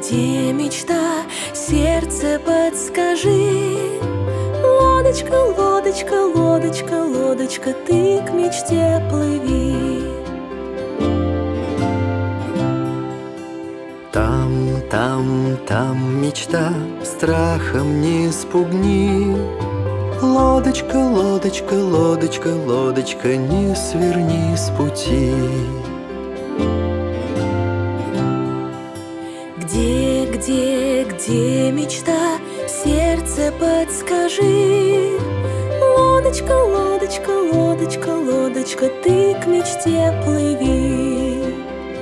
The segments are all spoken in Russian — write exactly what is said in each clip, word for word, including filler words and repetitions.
где мечта? Сердце, подскажи. Лодочка, лодочка, лодочка, лодочка, ты к мечте плыви. Там, там, там мечта, страхом не спугни. Лодочка, лодочка, лодочка, лодочка, не сверни с пути. Где, где, где мечта? Сердце, подскажи. Лодочка, лодочка, лодочка, лодочка, ты к мечте плыви.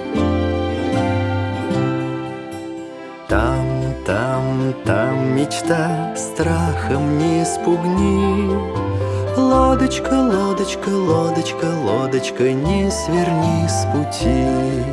Там, там, там мечта, страхом не спугни. Лодочка, лодочка, лодочка, лодочка, не сверни с пути.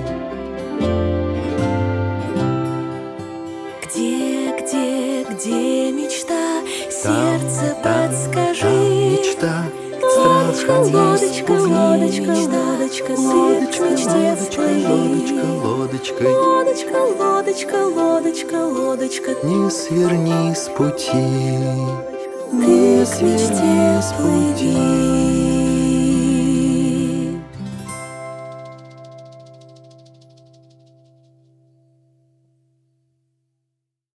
Где, где, где мечта? Там, Сердце, там, подскажи. там мечта, Лодочка, страхом не лодочка, спугни. лодочка, лодочка, ты к мечте сплыви. лодочка, лодочка, Лодочка, лодочка, лодочка, лодочка, не сверни с пути. ты к мечте сплыви.